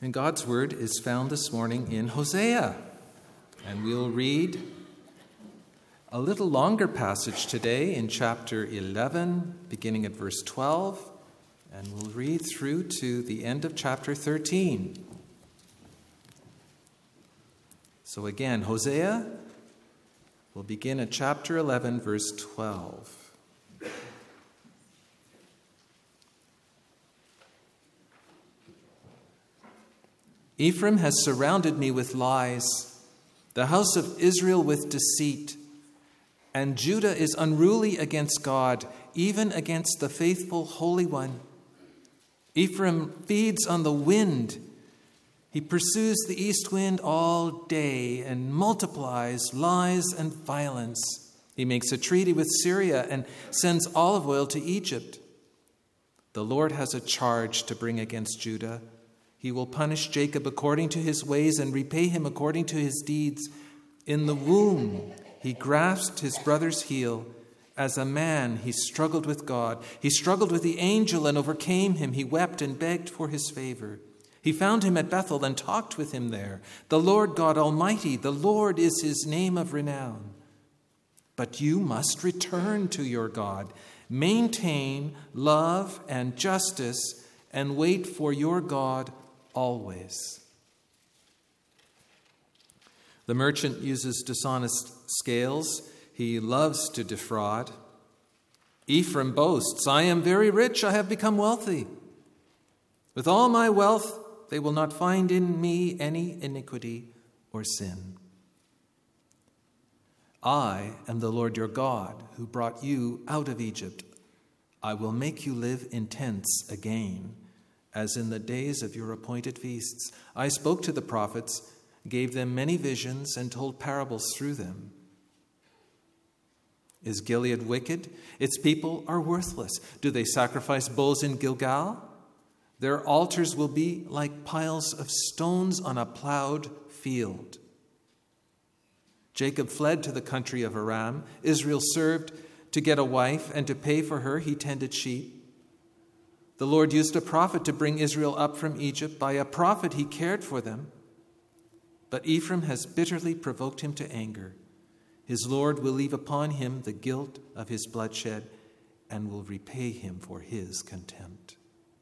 And God's word is found this morning in Hosea. And we'll read a little longer passage today in chapter 11, beginning at verse 12. And we'll read through to the end of chapter 13. So again, Hosea will begin at chapter 11, verse 12. Ephraim has surrounded me with lies, the house of Israel with deceit, and Judah is unruly against God, even against the faithful Holy One. Ephraim feeds on the wind. He pursues the east wind all day and multiplies lies and violence. He makes a treaty with Syria and sends olive oil to Egypt. The Lord has a charge to bring against Judah. He will punish Jacob according to his ways and repay him according to his deeds. In the womb, he grasped his brother's heel. As a man, he struggled with God. He struggled with the angel and overcame him. He wept and begged for his favor. He found him at Bethel and talked with him there. The Lord God Almighty, the Lord is his name of renown. But you must return to your God. Maintain love and justice and wait for your God always. The merchant uses dishonest scales. He loves to defraud. Ephraim boasts, I am very rich, I have become wealthy. With all my wealth, they will not find in me any iniquity or sin. I am the Lord your God, who brought you out of Egypt. I will make you live in tents again, as in the days of your appointed feasts. I spoke to the prophets, gave them many visions, and told parables through them. Is Gilead wicked? Its people are worthless. Do they sacrifice bulls in Gilgal? Their altars will be like piles of stones on a plowed field. Jacob fled to the country of Aram. Israel served to get a wife, and to pay for her he tended sheep. The Lord used a prophet to bring Israel up from Egypt. By a prophet he cared for them. But Ephraim has bitterly provoked him to anger. His Lord will leave upon him the guilt of his bloodshed and will repay him for his contempt.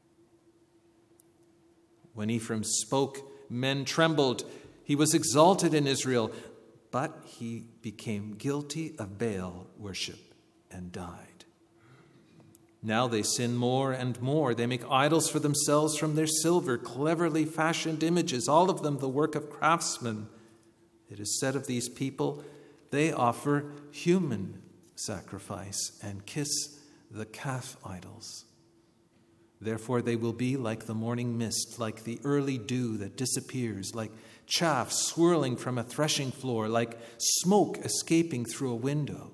When Ephraim spoke, men trembled. He was exalted in Israel, but he became guilty of Baal worship and died. Now they sin more and more. They make idols for themselves from their silver, cleverly fashioned images, all of them the work of craftsmen. It is said of these people, they offer human sacrifice and kiss the calf idols. Therefore they will be like the morning mist, like the early dew that disappears, like chaff swirling from a threshing floor, like smoke escaping through a window.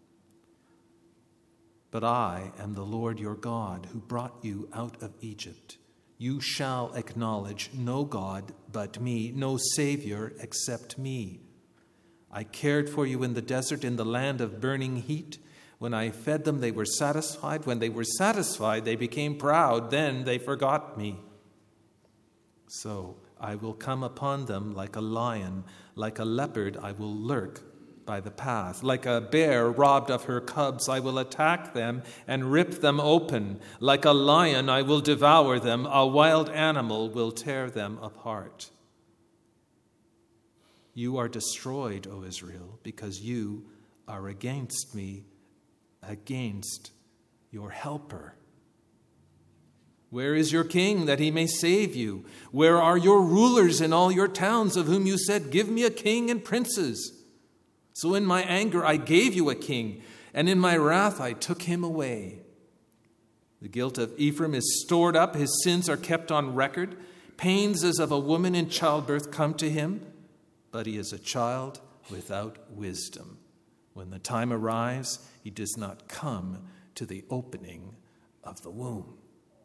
But I am the Lord your God, who brought you out of Egypt. You shall acknowledge no God but me, no Savior except me. I cared for you in the desert, in the land of burning heat. When I fed them, they were satisfied. When they were satisfied, they became proud. Then they forgot me. So I will come upon them like a lion, like a leopard I will lurk by the path. Like a bear robbed of her cubs, I will attack them and rip them open. Like a lion, I will devour them. A wild animal will tear them apart. You are destroyed, O Israel, because you are against me, against your helper. Where is your king that he may save you? Where are your rulers in all your towns, of whom you said, give me a king and princes? So in my anger I gave you a king, and in my wrath I took him away. The guilt of Ephraim is stored up, his sins are kept on record. Pains as of a woman in childbirth come to him, but he is a child without wisdom. When the time arrives, he does not come to the opening of the womb.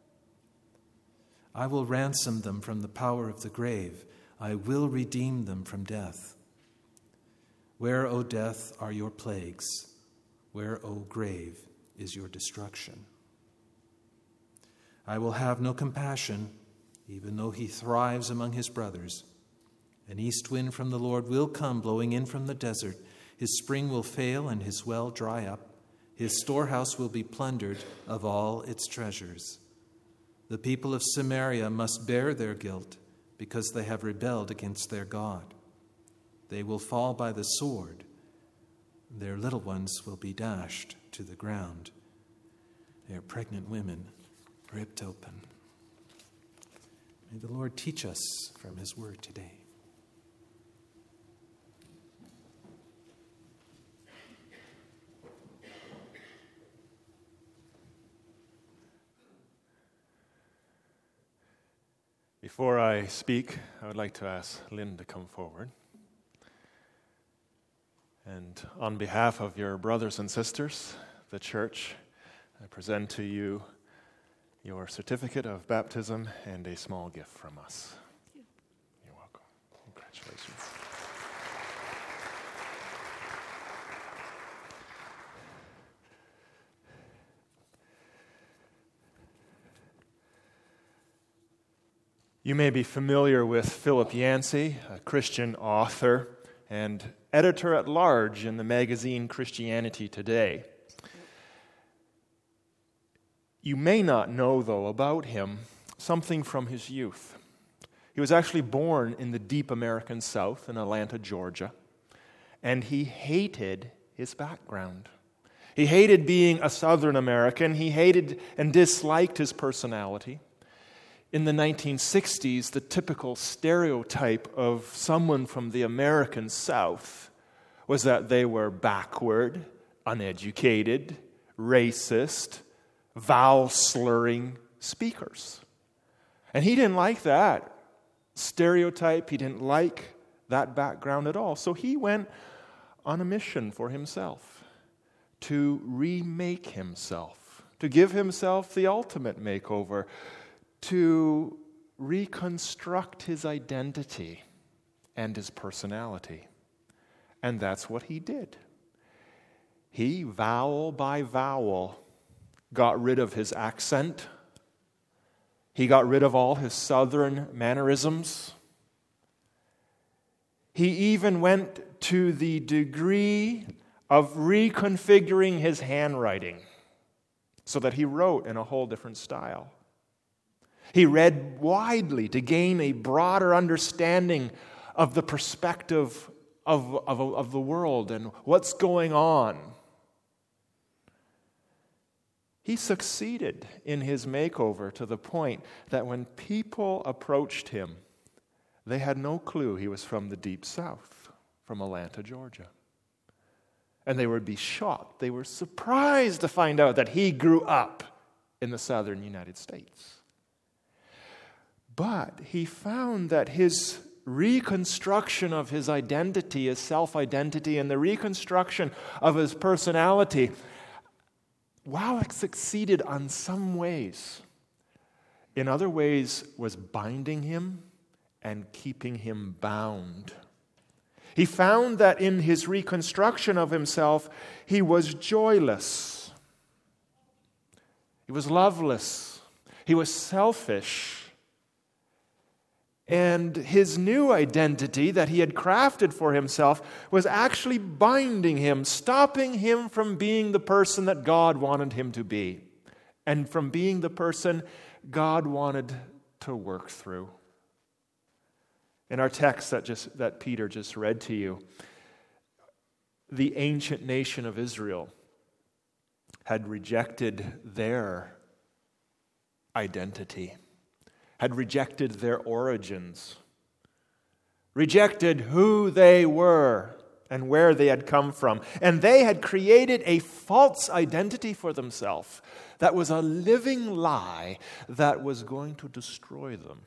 I will ransom them from the power of the grave. I will redeem them from death. Where, O death, are your plagues? Where, O grave, is your destruction? I will have no compassion. even though he thrives among his brothers. An east wind from the Lord will come, blowing in from the desert. His spring will fail and his well dry up. His storehouse will be plundered of all its treasures. The people of Samaria must bear their guilt because they have rebelled against their God. They will fall by the sword. Their little ones will be dashed to the ground. Their pregnant women ripped open. May the Lord teach us from his word today. Before I speak, I would like to ask Lynn to come forward. And on behalf of your brothers and sisters, the church, I present to you your certificate of baptism and a small gift from us. You're welcome. Congratulations. You may be familiar with Philip Yancey, a Christian author and editor-at-large in the magazine Christianity Today. You may not know, though, about him something from his youth. He was actually born in the deep American South in Atlanta, Georgia, and he hated his background. He hated being a Southern American. He hated and disliked his personality. In the 1960s, the typical stereotype of someone from the American South was that they were backward, uneducated, racist, vowel-slurring speakers. And he didn't like that stereotype. He didn't like that background at all. So he went on a mission for himself to remake himself, to give himself the ultimate makeover, to reconstruct his identity and his personality. And that's what he did. He, vowel by vowel, got rid of his accent. He got rid of all his Southern mannerisms. He even went to the degree of reconfiguring his handwriting so that he wrote in a whole different style. He read widely to gain a broader understanding of the perspective of the world and what's going on. He succeeded in his makeover to the point that when people approached him, they had no clue he was from the Deep South, from Atlanta, Georgia. And they would be shocked. They were surprised to find out that he grew up in the southern United States. But he found that his reconstruction of his identity, his self-identity, and the reconstruction of his personality, while it succeeded on some ways, in other ways was binding him and keeping him bound. He found that in his reconstruction of himself, he was joyless. He was loveless. He was selfish. And his new identity that he had crafted for himself was actually binding him, stopping him from being the person that God wanted him to be, and from being the person God wanted to work through. In our text that Peter just read to you, the ancient nation of Israel had rejected their identity, had rejected their origins, rejected who they were and where they had come from. And they had created a false identity for themselves that was a living lie that was going to destroy them.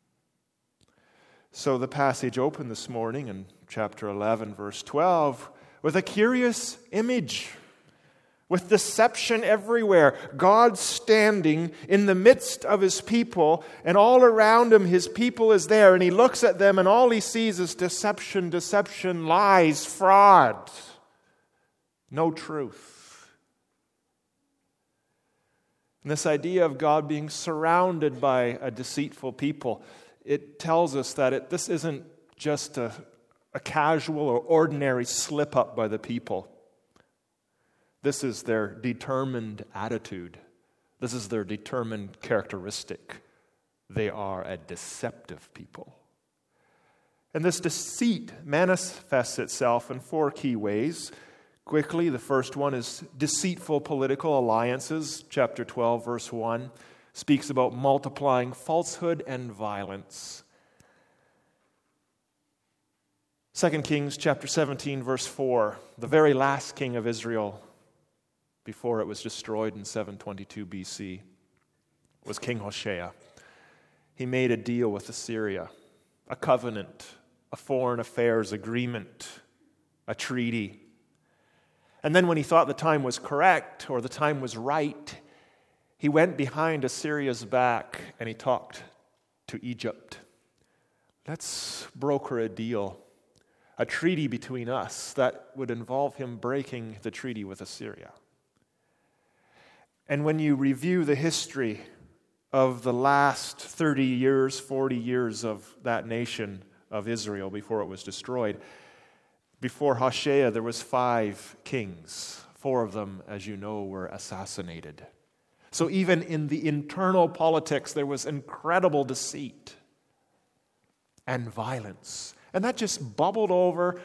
So the passage opened this morning in chapter 11, verse 12, with a curious image, with deception everywhere. God standing in the midst of his people, and all around him his people is there, and he looks at them, and all he sees is deception, lies, fraud, no truth. And this idea of God being surrounded by a deceitful people, it tells us that this isn't just a casual or ordinary slip-up by the people. This is their determined attitude. This is their determined characteristic. They are a deceptive people. And this deceit manifests itself in 4 key ways. Quickly, the first one is deceitful political alliances. Chapter 12, verse 1 speaks about multiplying falsehood and violence. 2 Kings chapter 17, verse 4, the very last king of Israel before it was destroyed in 722 BC was King Hoshea. He made a deal with Assyria, a covenant, a foreign affairs agreement, a treaty. And then when he thought the time was correct or the time was right, he went behind Assyria's back and he talked to Egypt. Let's broker a deal, a treaty between us that would involve him breaking the treaty with Assyria. And when you review the history of the last 30 years, 40 years of that nation of Israel before it was destroyed, before Hoshea there was 5 kings. 4 of them, as you know, were assassinated. So even in the internal politics there was incredible deceit and violence. And that just bubbled over,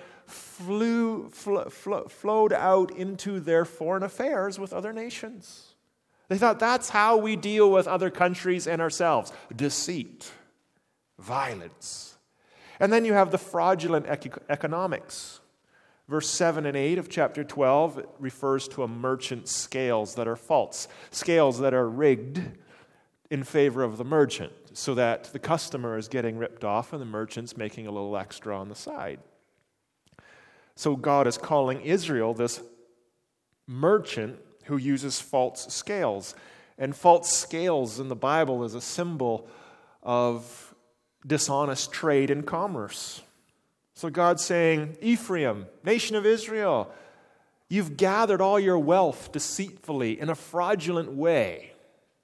flowed out into their foreign affairs with other nations. They thought that's how we deal with other countries and ourselves. Deceit, violence. And then you have the fraudulent economics. Verse 7 and 8 of chapter 12 refers to a merchant's scales that are false, scales that are rigged in favor of the merchant, so that the customer is getting ripped off and the merchant's making a little extra on the side. So God is calling Israel this merchant who uses false scales. And false scales in the Bible is a symbol of dishonest trade and commerce. So God's saying, Ephraim, nation of Israel, you've gathered all your wealth deceitfully in a fraudulent way.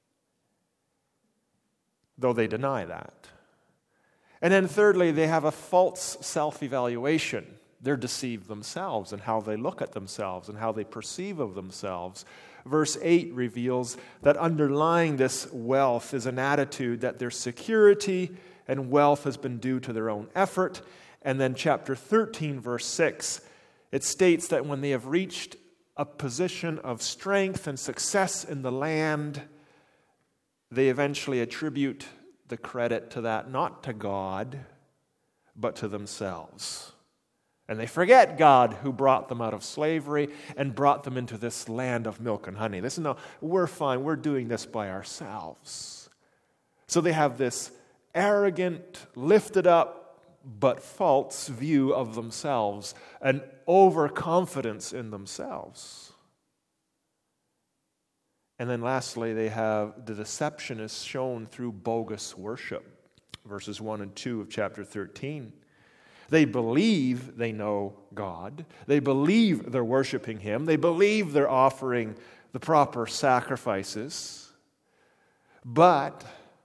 Though they deny that. And then thirdly, they have a false self-evaluation. They're deceived themselves in how they look at themselves and how they perceive of themselves. Verse 8 reveals that underlying this wealth is an attitude that their security and wealth has been due to their own effort. And then chapter 13, verse 6, it states that when they have reached a position of strength and success in the land, they eventually attribute the credit to that not to God, but to themselves. And they forget God who brought them out of slavery and brought them into this land of milk and honey. Listen, no, we're fine. We're doing this by ourselves. So they have this arrogant, lifted up, but false view of themselves, an overconfidence in themselves. And then lastly, they have the deception is shown through bogus worship. Verses 1 and 2 of chapter 13. They believe they know God. They believe they're worshiping Him. They believe they're offering the proper sacrifices. But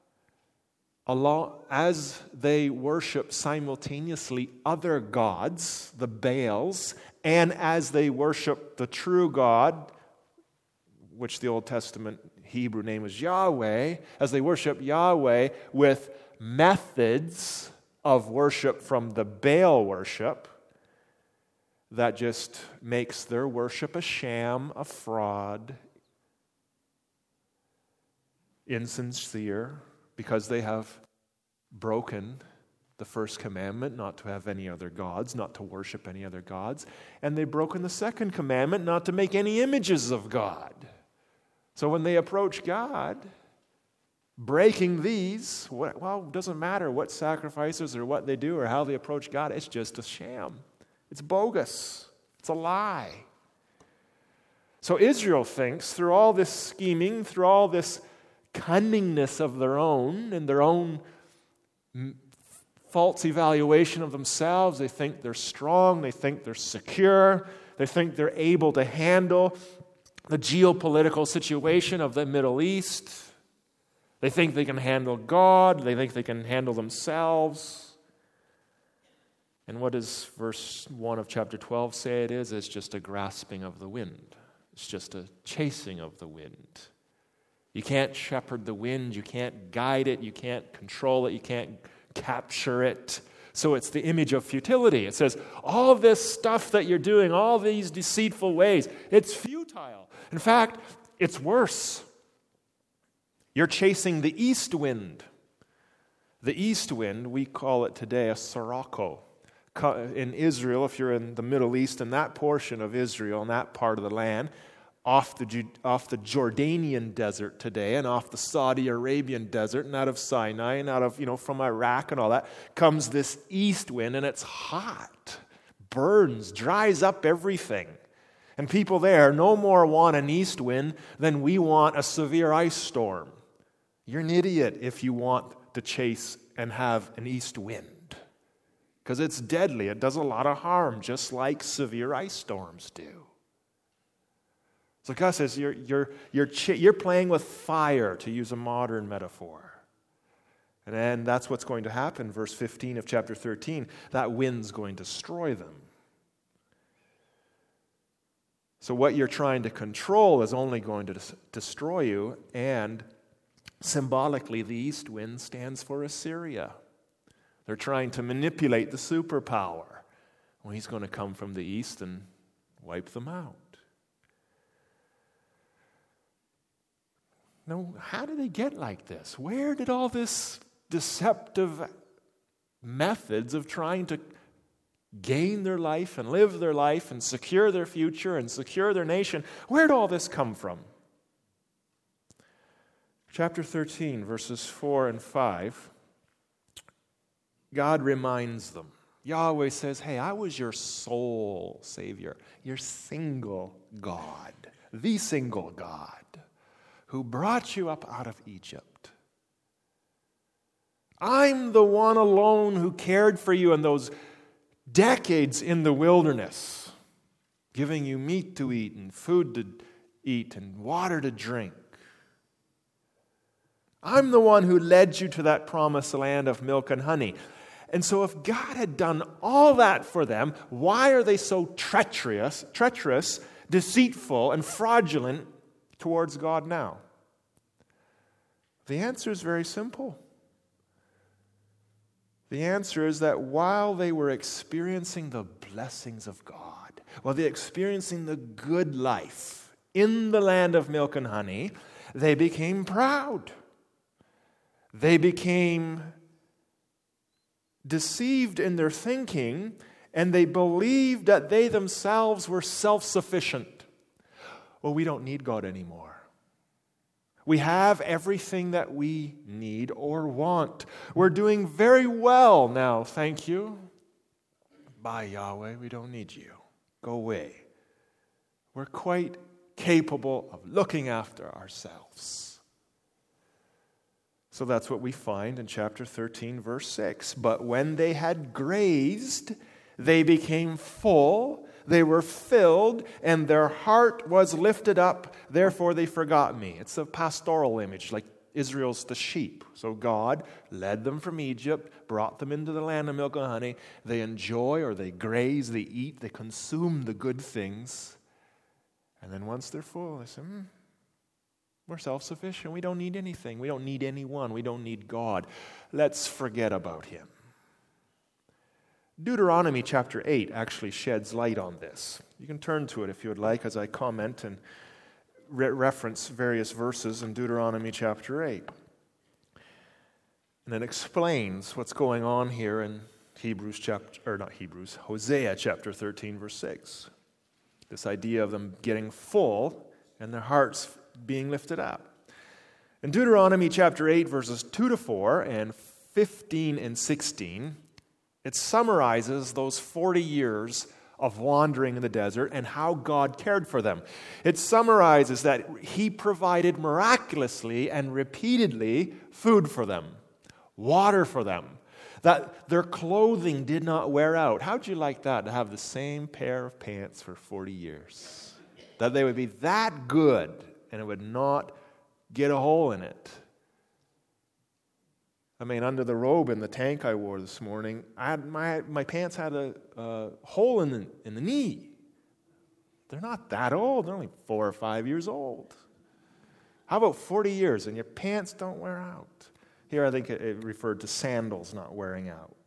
as they worship simultaneously other gods, the Baals, and as they worship the true God, which the Old Testament Hebrew name is Yahweh, as they worship Yahweh with methods of worship from the Baal worship, that just makes their worship a sham, a fraud, insincere, because they have broken the first commandment, not to have any other gods, not to worship any other gods, and they've broken the second commandment, not to make any images of God. So when they approach God, breaking these, well, it doesn't matter what sacrifices or what they do or how they approach God. It's just a sham. It's bogus. It's a lie. So Israel thinks through all this scheming, through all this cunningness of their own and their own false evaluation of themselves, they think they're strong, they think they're secure, they think they're able to handle the geopolitical situation of the Middle East. They think they can handle God. They think they can handle themselves. And what does verse 1 of chapter 12 say it is? It's just a grasping of the wind. It's just a chasing of the wind. You can't shepherd the wind. You can't guide it. You can't control it. You can't capture it. So it's the image of futility. It says, all this stuff that you're doing, all these deceitful ways, it's futile. In fact, it's worse. You're chasing the east wind. The east wind, we call it today a sirocco. In Israel, if you're in the Middle East, in that portion of Israel, in that part of the land, off the Jordanian desert today, and off the Saudi Arabian desert, and out of Sinai, and out of, from Iraq and all that, comes this east wind, and it's hot, burns, dries up everything. And people there no more want an east wind than we want a severe ice storm. You're an idiot if you want to chase and have an east wind. Because it's deadly. It does a lot of harm, just like severe ice storms do. So God says you're playing with fire, to use a modern metaphor. And then that's what's going to happen. Verse 15 of chapter 13, that wind's going to destroy them. So what you're trying to control is only going to destroy you, and symbolically the east wind stands for Assyria. They're trying to manipulate the superpower. Well, he's going to come from the east and wipe them out. Now, how did they get like this? Where did all this deceptive methods of trying to gain their life and live their life and secure their future and secure their nation, where did all this come from? Chapter 13, verses 4 and 5, God reminds them. Yahweh says, hey, I was your sole Savior, your single God, the single God who brought you up out of Egypt. I'm the one alone who cared for you in those decades in the wilderness, giving you meat to eat and food to eat and water to drink. I'm the one who led you to that promised land of milk and honey. And so if God had done all that for them, why are they so treacherous, deceitful, and fraudulent towards God now? The answer is very simple. The answer is that while they were experiencing the blessings of God, while they're experiencing the good life in the land of milk and honey, they became proud. They became deceived in their thinking, and they believed that they themselves were self-sufficient. Well, we don't need God anymore. We have everything that we need or want. We're doing very well now, thank you. Bye, Yahweh, we don't need you. Go away. We're quite capable of looking after ourselves. So that's what we find in chapter 13, verse 6. But when they had grazed, they became full, they were filled, and their heart was lifted up, therefore they forgot me. It's a pastoral image, like Israel's the sheep. So God led them from Egypt, brought them into the land of milk and honey. They enjoy, or they graze, they eat, they consume the good things. And then once they're full, they say, we're self-sufficient. We don't need anything. We don't need anyone. We don't need God. Let's forget about Him. Deuteronomy chapter 8 actually sheds light on this. You can turn to it if you would like as I comment and reference various verses in Deuteronomy chapter 8. And it explains what's going on here in Hosea chapter 13, verse 6. This idea of them getting full and their hearts being lifted up. In Deuteronomy chapter 8, verses 2 to 4 and 15 and 16, it summarizes those 40 years of wandering in the desert and how God cared for them. It summarizes that He provided miraculously and repeatedly food for them, water for them, that their clothing did not wear out. How'd you like that, to have the same pair of pants for 40 years? that they would be that good and it would not get a hole in it. I mean, under the robe in the tank I wore this morning, my pants had a hole in the knee. They're not that old. They're only 4 or 5 years old. How about 40 years and your pants don't wear out? Here I think it referred to sandals not wearing out.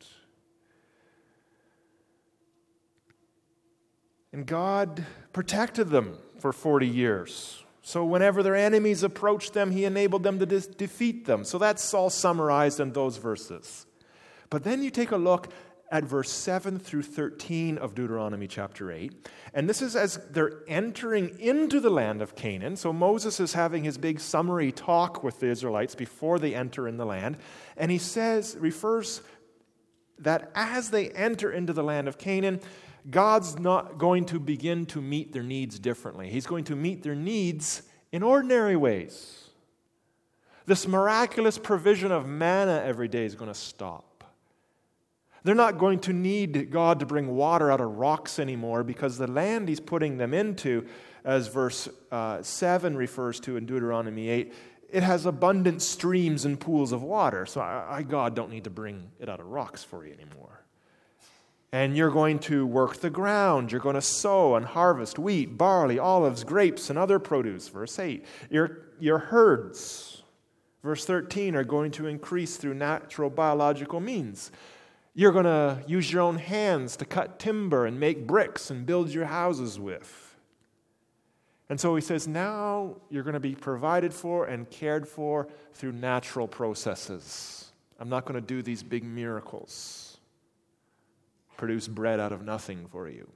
And God protected them for 40 years. So whenever their enemies approached them, He enabled them to defeat them. So that's all summarized in those verses. But then you take a look at verse 7 through 13 of Deuteronomy chapter 8. And this is as they're entering into the land of Canaan. So Moses is having his big summary talk with the Israelites before they enter in the land. And he refers that as they enter into the land of Canaan, God's not going to begin to meet their needs differently. He's going to meet their needs in ordinary ways. This miraculous provision of manna every day is going to stop. They're not going to need God to bring water out of rocks anymore because the land He's putting them into, as verse 7 refers to in Deuteronomy 8, it has abundant streams and pools of water. So God don't need to bring it out of rocks for you anymore. And you're going to work the ground. You're going to sow and harvest wheat, barley, olives, grapes, and other produce. Verse 8. Your herds, verse 13, are going to increase through natural biological means. You're going to use your own hands to cut timber and make bricks and build your houses with. And so he says, now you're going to be provided for and cared for through natural processes. I'm not going to do these big miracles. Produce bread out of nothing for you.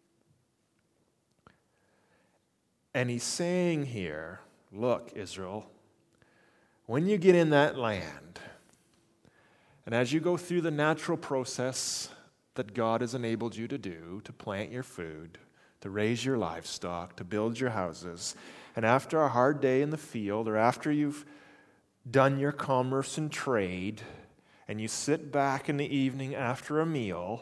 And he's saying here, look, Israel, when you get in that land, and as you go through the natural process that God has enabled you to do, to plant your food, to raise your livestock, to build your houses, and after a hard day in the field, or after you've done your commerce and trade, and you sit back in the evening after a meal,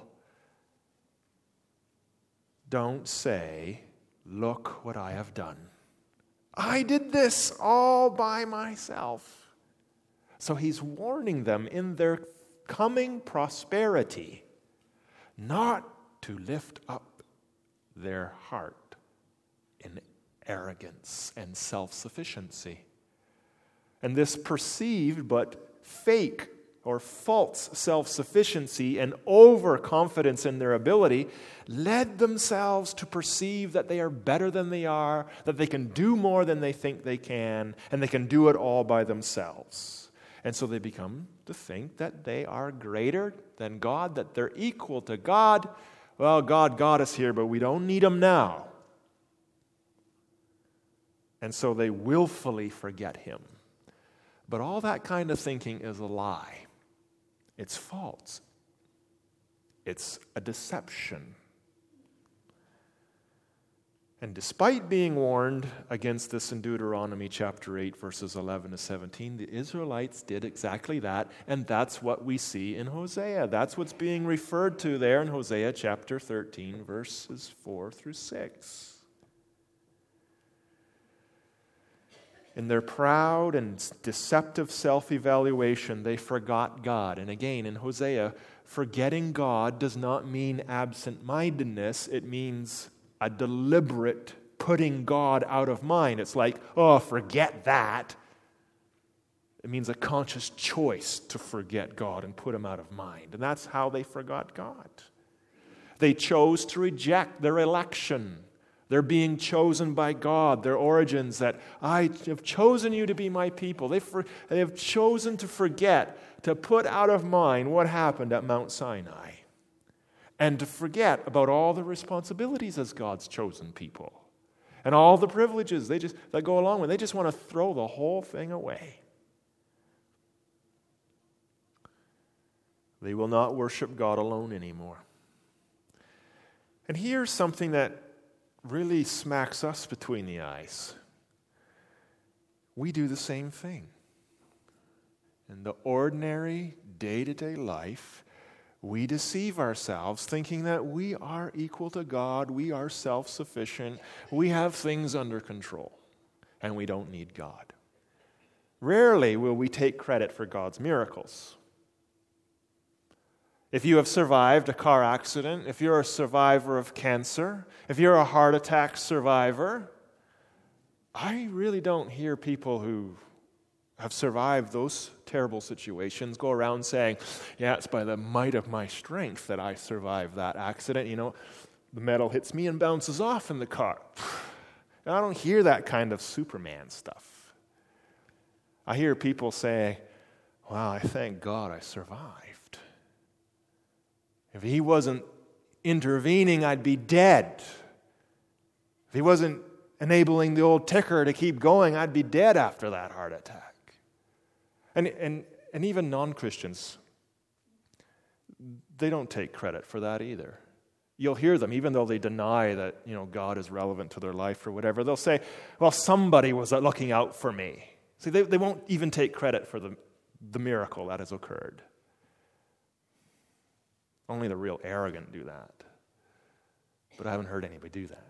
don't say, look what I have done. I did this all by myself. So he's warning them in their coming prosperity not to lift up their heart in arrogance and self-sufficiency. And this perceived but fake or false self-sufficiency and overconfidence in their ability led themselves to perceive that they are better than they are, that they can do more than they think they can, and they can do it all by themselves. And so they become to think that they are greater than God, that they're equal to God. Well, God got us here, but we don't need Him now. And so they willfully forget Him. But all that kind of thinking is a lie. It's false. It's a deception. And despite being warned against this in Deuteronomy chapter 8, verses 11 to 17, the Israelites did exactly that, and that's what we see in Hosea. That's what's being referred to there in Hosea chapter 13, verses 4 through 6. In their proud and deceptive self-evaluation, they forgot God. And again, in Hosea, forgetting God does not mean absent-mindedness. It means a deliberate putting God out of mind. It's like, oh, forget that. It means a conscious choice to forget God and put Him out of mind. And that's how they forgot God. They chose to reject their election. They're being chosen by God, their origins, that I have chosen you to be my people. They have chosen to forget, to put out of mind what happened at Mount Sinai, and to forget about all the responsibilities as God's chosen people and all the privileges that go along with it. They just want to throw the whole thing away. They will not worship God alone anymore. And here's something that really smacks us between the eyes. We do the same thing. In the ordinary, day-to-day life, we deceive ourselves thinking that we are equal to God, we are self-sufficient, we have things under control, and we don't need God. Rarely will we take credit for God's miracles. If you have survived a car accident, if you're a survivor of cancer, if you're a heart attack survivor, I really don't hear people who have survived those terrible situations go around saying, yeah, it's by the might of my strength that I survived that accident. You know, the metal hits me and bounces off in the car. And I don't hear that kind of Superman stuff. I hear people say, wow, I thank God I survived. If he wasn't intervening, I'd be dead. If he wasn't enabling the old ticker to keep going, I'd be dead after that heart attack. And even non-Christians, they don't take credit for that either. You'll hear them, even though they deny that, God is relevant to their life or whatever, they'll say, well, somebody was looking out for me. See, they won't even take credit for the miracle that has occurred. Only the real arrogant do that. But I haven't heard anybody do that.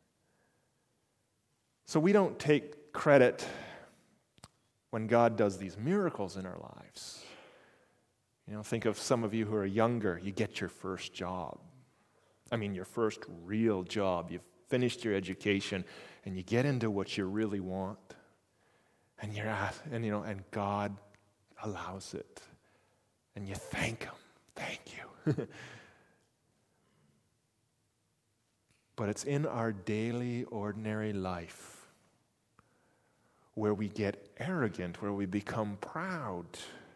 So we don't take credit when God does these miracles in our lives. Think of some of you who are younger. You get your first job. Your first real job. You've finished your education, and you get into what you really want. And you're at, and God allows it. And you thank Him. Thank you. But it's in our daily, ordinary life where we get arrogant, where we become proud.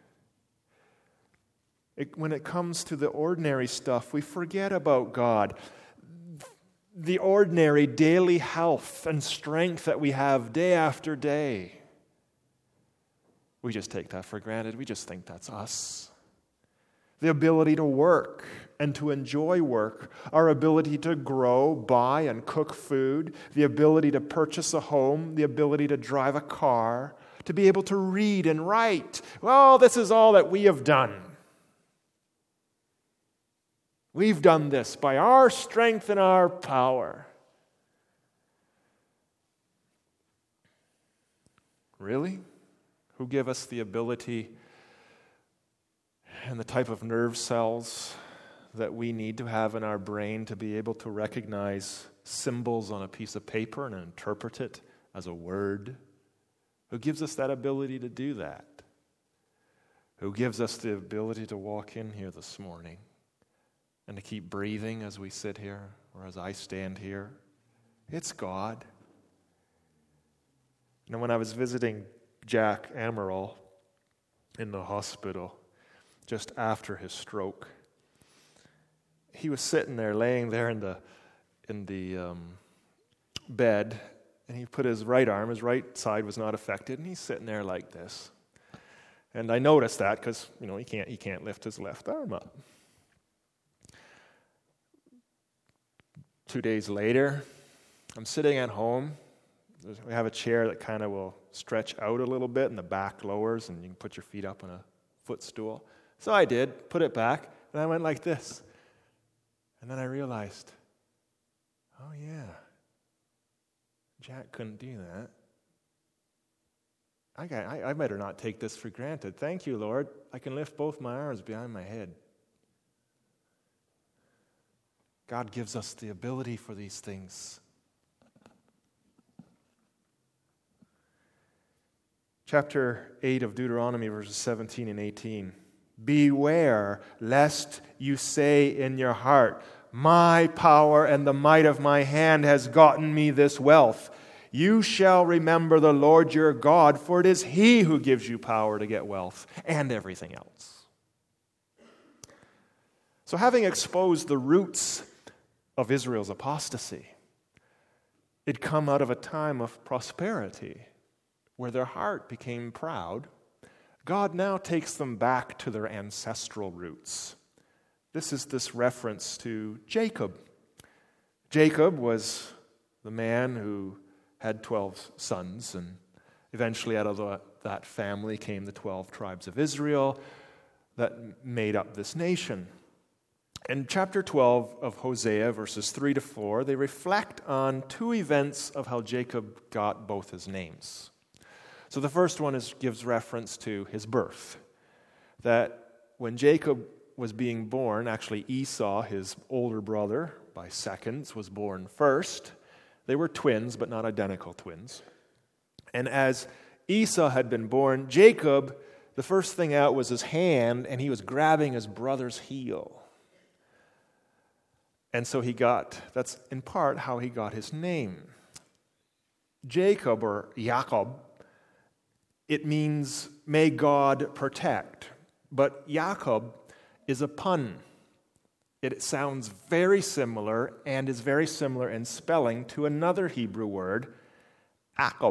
When it comes to the ordinary stuff, we forget about God. The ordinary daily health and strength that we have day after day. We just take that for granted. We just think that's us. The ability to work and to enjoy work, our ability to grow, buy, and cook food, the ability to purchase a home, the ability to drive a car, to be able to read and write. Well, this is all that we have done. We've done this by our strength and our power. Really? Who give us the ability and the type of nerve cells that we need to have in our brain to be able to recognize symbols on a piece of paper and interpret it as a word? Who gives us that ability to do that? Who gives us the ability to walk in here this morning and to keep breathing as we sit here or as I stand here? It's God. When I was visiting Jack Amaral in the hospital just after his stroke, he was sitting there, laying there in the bed, and he put his right arm, his right side was not affected, and he's sitting there like this. And I noticed that because he can't lift his left arm up. 2 days later, I'm sitting at home. We have a chair that kind of will stretch out a little bit, and the back lowers, and you can put your feet up on a footstool. So I did, put it back, and I went like this. And then I realized, oh yeah, Jack couldn't do that. I better not take this for granted. Thank you, Lord. I can lift both my arms behind my head. God gives us the ability for these things. Chapter 8 of Deuteronomy, verses 17 and 18. Beware lest you say in your heart, my power and the might of my hand has gotten me this wealth. You shall remember the Lord your God, for it is He who gives you power to get wealth and everything else. So having exposed the roots of Israel's apostasy, it come out of a time of prosperity where their heart became proud. God now takes them back to their ancestral roots. This is this reference to Jacob. Jacob was the man who had 12 sons, and eventually out of that family came the 12 tribes of Israel that made up this nation. In chapter 12 of Hosea, verses 3 to 4, they reflect on two events of how Jacob got both his names. So the first one gives reference to his birth. That when Jacob was being born, actually Esau, his older brother, by seconds, was born first. They were twins, but not identical twins. And as Esau had been born, Jacob, the first thing out was his hand, and he was grabbing his brother's heel. And so that's in part how he got his name. Jacob, or Jacob, it means may God protect. But Jacob is a pun. It sounds very similar and is very similar in spelling to another Hebrew word, Akab,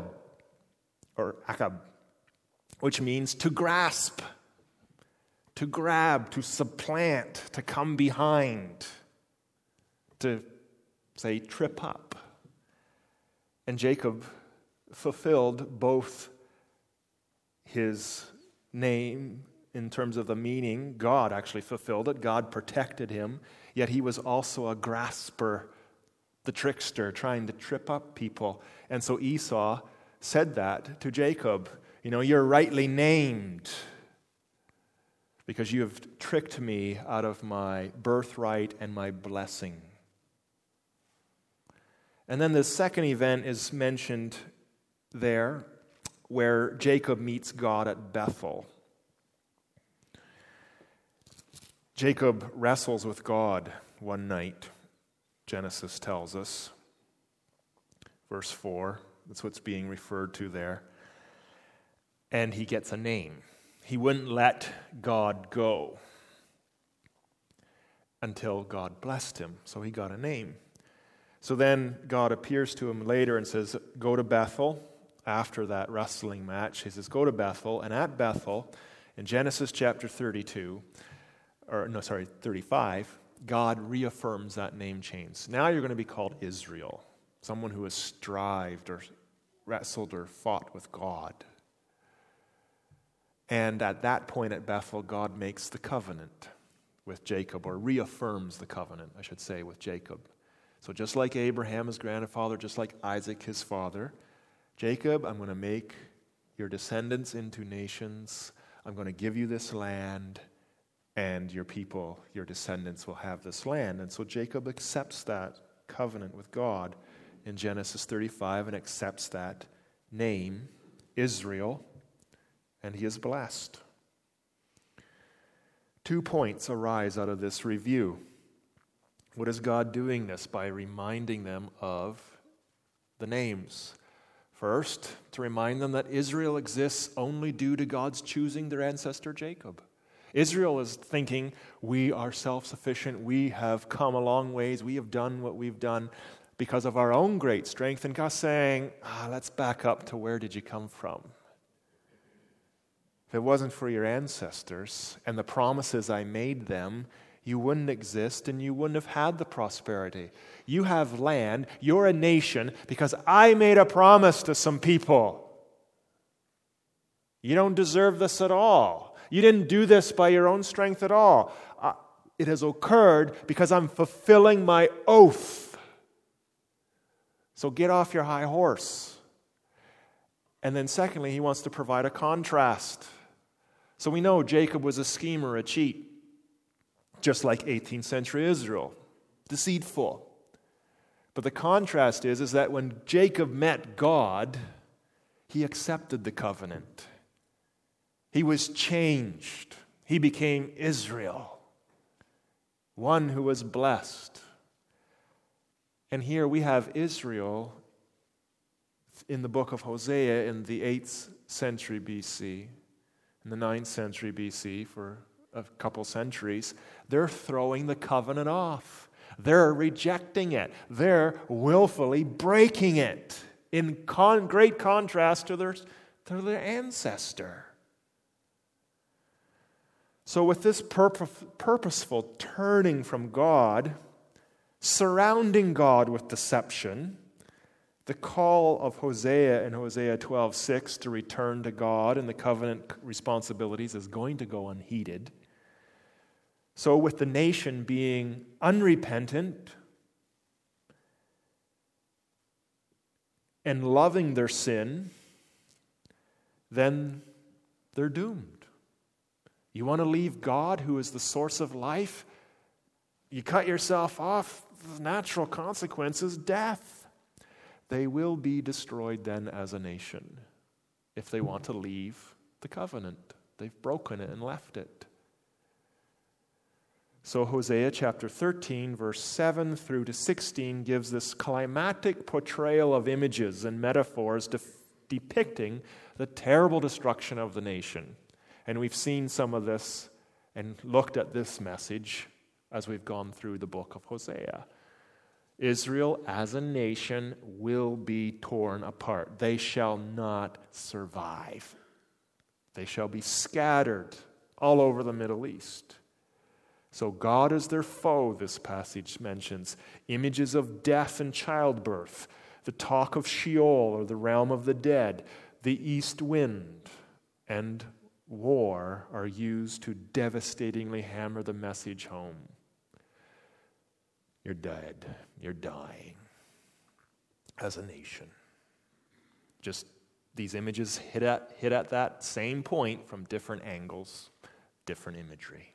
which means to grasp, to grab, to supplant, to come behind, to, say, trip up. And Jacob fulfilled both his name in terms of the meaning. God actually fulfilled it. God protected him. Yet he was also a grasper, the trickster, trying to trip up people. And so Esau said that to Jacob. You're rightly named because you have tricked me out of my birthright and my blessing. And then the second event is mentioned there where Jacob meets God at Bethel. Jacob wrestles with God one night, Genesis tells us. Verse 4, that's what's being referred to there. And he gets a name. He wouldn't let God go until God blessed him, so he got a name. So then God appears to him later and says, go to Bethel. After that wrestling match, he says, go to Bethel. And at Bethel, in Genesis chapter 35, God reaffirms that name change. Now you're going to be called Israel, someone who has strived or wrestled or fought with God. And at that point at Bethel, God makes the covenant with Jacob, or reaffirms the covenant, I should say, with Jacob. So just like Abraham, his grandfather, just like Isaac, his father, Jacob, I'm going to make your descendants into nations. I'm going to give you this land, and your people, your descendants, will have this land. And so Jacob accepts that covenant with God in Genesis 35 and accepts that name, Israel, and he is blessed. 2 points arise out of this review. What is God doing this? By reminding them of the names. First, to remind them that Israel exists only due to God's choosing their ancestor Jacob. Israel is thinking, we are self-sufficient, we have come a long ways, we have done what we've done because of our own great strength. And God's saying, let's back up to where did you come from? If it wasn't for your ancestors and the promises I made them, you wouldn't exist and you wouldn't have had the prosperity. You have land, you're a nation, because I made a promise to some people. You don't deserve this at all. You didn't do this by your own strength at all. It has occurred because I'm fulfilling my oath. So get off your high horse. And then secondly, he wants to provide a contrast. So we know Jacob was a schemer, a cheat. Just like 18th century Israel, deceitful. But the contrast is that when Jacob met God, he accepted the covenant. He was changed. He became Israel, one who was blessed. And here we have Israel in the book of Hosea in the 8th century BC, in the 9th century BC for a couple centuries. They're throwing the covenant off. They're rejecting it. They're willfully breaking it in great contrast to their ancestor. So with this purposeful turning from God, surrounding God with deception, the call of Hosea in Hosea 12:6 to return to God and the covenant responsibilities is going to go unheeded. So with the nation being unrepentant and loving their sin, then they're doomed. You want to leave God, who is the source of life? You cut yourself off, the natural consequence is death. They will be destroyed then as a nation if they want to leave the covenant. They've broken it and left it. So Hosea chapter 13, verse 7 through to 16 gives this climatic portrayal of images and metaphors depicting the terrible destruction of the nation. And we've seen some of this and looked at this message as we've gone through the book of Hosea. Israel as a nation will be torn apart. They shall not survive. They shall be scattered all over the Middle East. So God is their foe, this passage mentions. Images of death and childbirth, the talk of Sheol or the realm of the dead, the east wind, and war are used to devastatingly hammer the message home. You're dead. You're dying as a nation. Just these images hit at that same point from different angles, different imagery.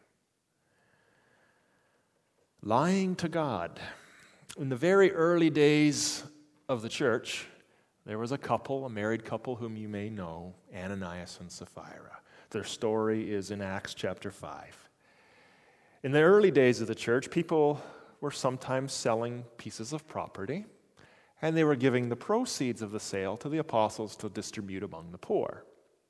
Lying to God. In the very early days of the church, there was a married couple whom you may know, Ananias and Sapphira. Their story is in Acts chapter 5. In the early days of the church, people were sometimes selling pieces of property, and they were giving the proceeds of the sale to the apostles to distribute among the poor.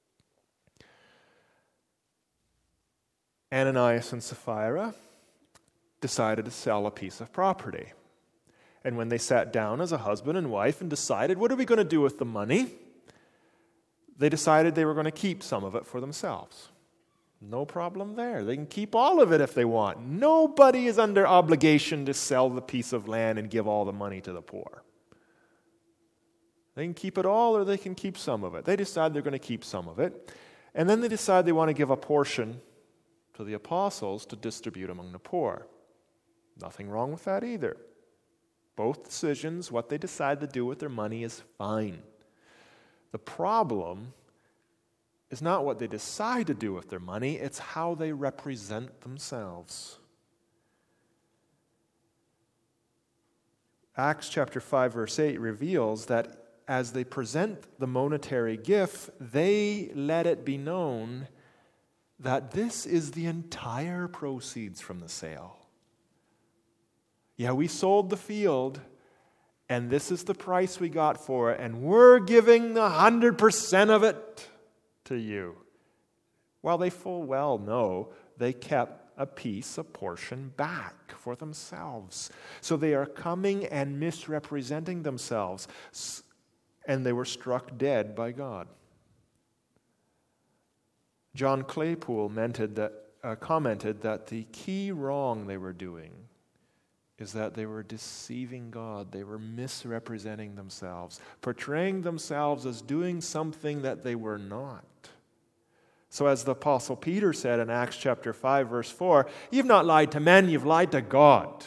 Ananias and Sapphira decided to sell a piece of property. And when they sat down as a husband and wife and decided, what are we going to do with the money? They decided they were going to keep some of it for themselves. No problem there. They can keep all of it if they want. Nobody is under obligation to sell the piece of land and give all the money to the poor. They can keep it all or they can keep some of it. They decide they're going to keep some of it. And then they decide they want to give a portion to the apostles to distribute among the poor. Nothing wrong with that either. Both decisions, what they decide to do with their money is fine. The problem is not what they decide to do with their money, it's how they represent themselves. Acts chapter 5 verse 8 reveals that as they present the monetary gift, they let it be known that this is the entire proceeds from the sale. Yeah, we sold the field, and this is the price we got for it, and we're giving 100% of it to you. While they full well know they kept a portion back for themselves. So they are coming and misrepresenting themselves, and they were struck dead by God. John Claypool commented that the key wrong they were doing is that they were deceiving God. They were misrepresenting themselves, portraying themselves as doing something that they were not. So as the Apostle Peter said in Acts chapter 5, verse 4, you've not lied to men, you've lied to God.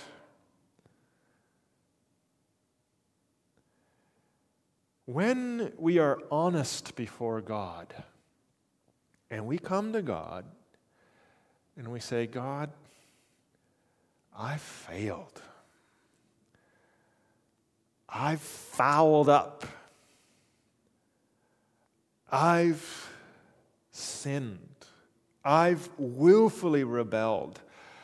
When we are honest before God, and we come to God, and we say, God, I've failed. I've fouled up. I've sinned. I've willfully rebelled.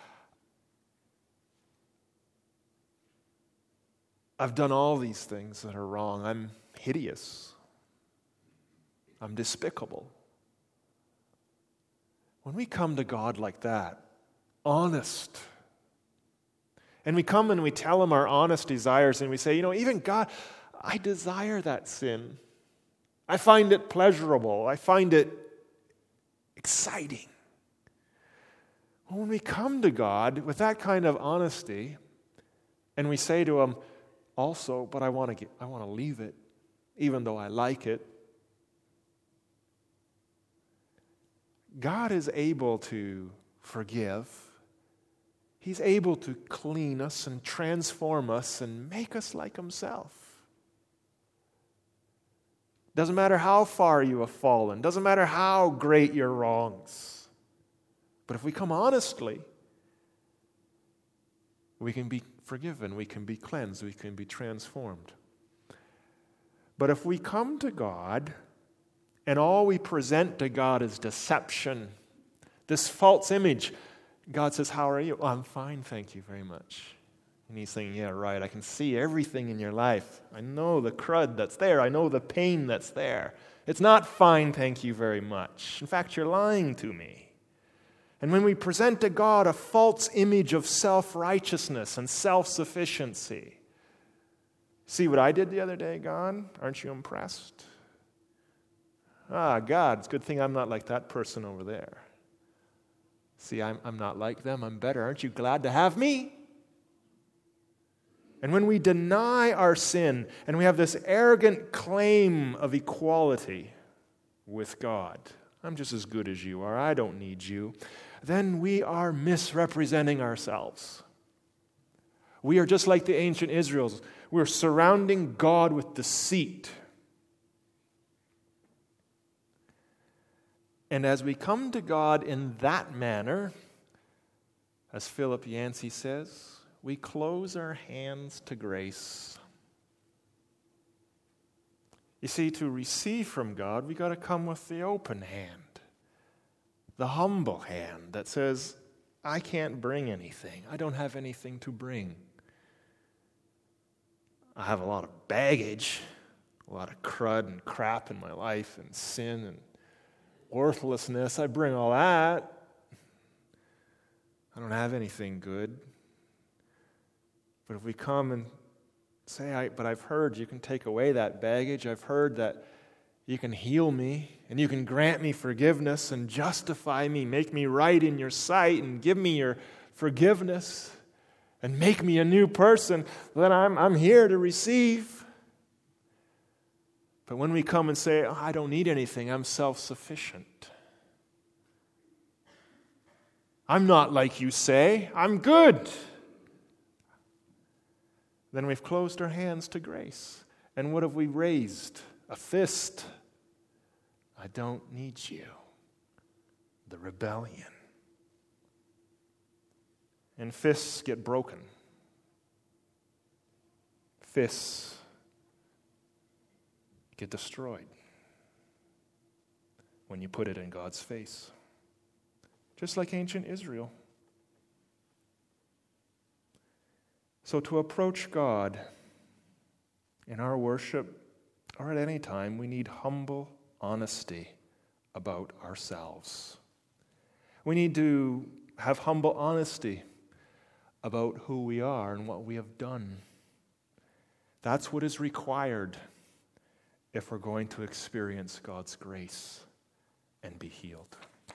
I've done all these things that are wrong. I'm hideous. I'm despicable. When we come to God like that, honest, and we come and we tell Him our honest desires, and we say, even God, I desire that sin. I find it pleasurable. I find it exciting. When we come to God with that kind of honesty, and we say to Him, also, but I want to leave it, even though I like it, God is able to forgive He's able to clean us and transform us and make us like Himself. Doesn't matter how far you have fallen. Doesn't matter how great your wrongs. But if we come honestly, we can be forgiven, we can be cleansed, we can be transformed. But if we come to God and all we present to God is deception, this false image, God says, how are you? Oh, I'm fine, thank you very much. And He's saying, yeah, right, I can see everything in your life. I know the crud that's there. I know the pain that's there. It's not fine, thank you very much. In fact, you're lying to me. And when we present to God a false image of self-righteousness and self-sufficiency, see what I did the other day, God? Aren't you impressed? God, it's a good thing I'm not like that person over there. See, I'm not like them. I'm better. Aren't you glad to have me? And when we deny our sin and we have this arrogant claim of equality with God, I'm just as good as you are, I don't need you, then we are misrepresenting ourselves. We are just like the ancient Israelites. We're surrounding God with deceit. And as we come to God in that manner, as Philip Yancey says, we close our hands to grace. You see, to receive from God, we got to come with the open hand, the humble hand that says, I can't bring anything. I don't have anything to bring. I have a lot of baggage, a lot of crud and crap in my life and sin and worthlessness. I bring all that. I don't have anything good. But if we come and say, but I've heard you can take away that baggage. I've heard that you can heal me and you can grant me forgiveness and justify me, make me right in your sight and give me your forgiveness and make me a new person, then I'm here to receive. But when we come and say, I don't need anything, I'm self-sufficient. I'm not like you say, I'm good. Then we've closed our hands to grace. And what have we raised? A fist. I don't need you. The rebellion. And fists get broken. Fists get destroyed when you put it in God's face. Just like ancient Israel. So to approach God in our worship or at any time, we need humble honesty about ourselves. We need to have humble honesty about who we are and what we have done. That's what is required if we're going to experience God's grace and be healed.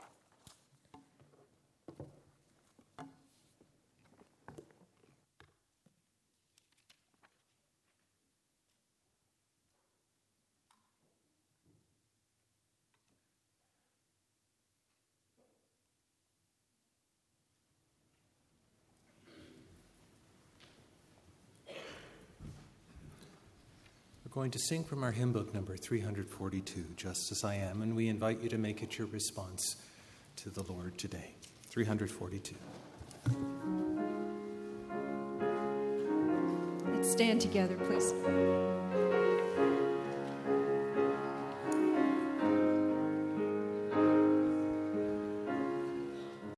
Going to sing from our hymn book number 342, Just As I Am, and we invite you to make it your response to the Lord today. 342. Let's stand together, please.